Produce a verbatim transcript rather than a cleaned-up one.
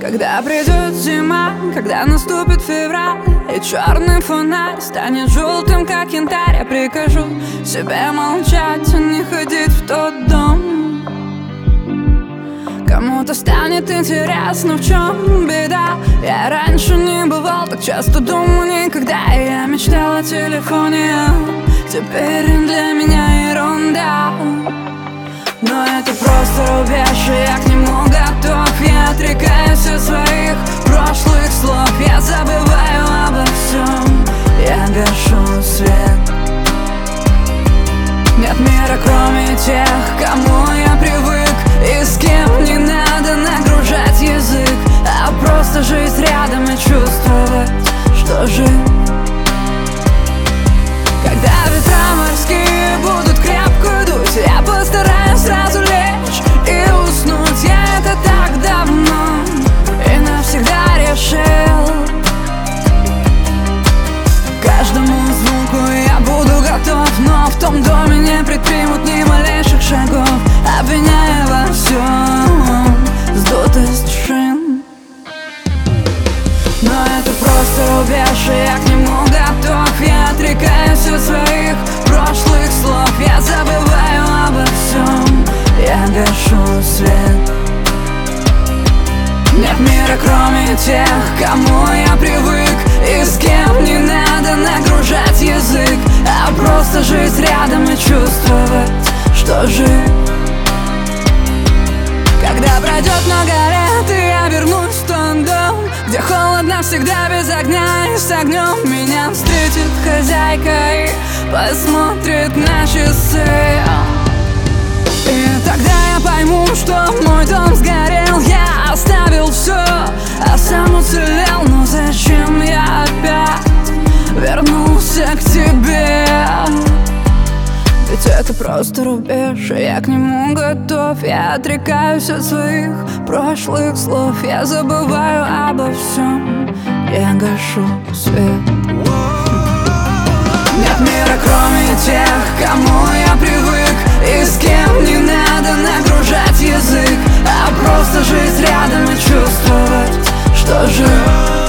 Когда придет зима, когда наступит февраль, и черный фонарь станет желтым, как янтарь, я прикажу себе молчать и не ходить в тот дом. Кому-то станет интересно, в чем беда. Я раньше не бывал так часто дома никогда. Я мечтал о телефоне, теперь для меня ерунда. Но это просто рубеж, и я к нему готов. Я отрекаюсь от своих прошлых слов. Я забываю обо всем, я гашу свет. Нет мира, кроме тех, кому я привык, и с кем не надо нагружать язык, а просто жить рядом и чувствовать, что жив. Когда ветра морские будут крепко дуть, я постараюсь сразу лечь и уснуть. Я это так давно и навсегда решил. Каждому звуку я буду готов, но в том доме не предпримут ни малейших шагов, обвиняя во всем сдутость шин. Но это просто рубеж, и я к нему готов. Я отрекаюсь от своих прошлых слов. Я забываю обо всем, я гашу свет. Нет мира, кроме тех, кому я привык, и с кем не надо нагружать язык, а просто жить рядом и чувствовать, что жив. Когда пройдет много лет, и я вернусь в тот дом, где холодно всегда без огня, и с огнем меня встретит хозяйка и посмотрит на часы. И тогда я пойму, что мой дом сгорел. Я оставил все, а сам уцелел. Но зачем я опять вернулся к тебе? Ведь это просто рубеж, и я к нему готов. Я отрекаюсь от своих прошлых слов. Я забываю обо всем, я гашу свет. Нет мира, кроме тех, кому я привык, и с кем не надо нагружать язык, а просто жить рядом и чувствовать, что жив.